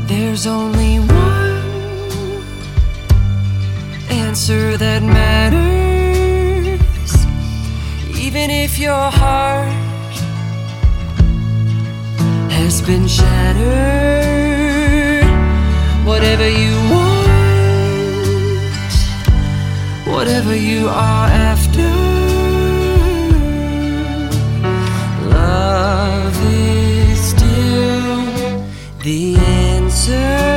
There's only one answer that matters, even if your heart has been shattered. Whatever you want, whatever you are after, love is still the answer.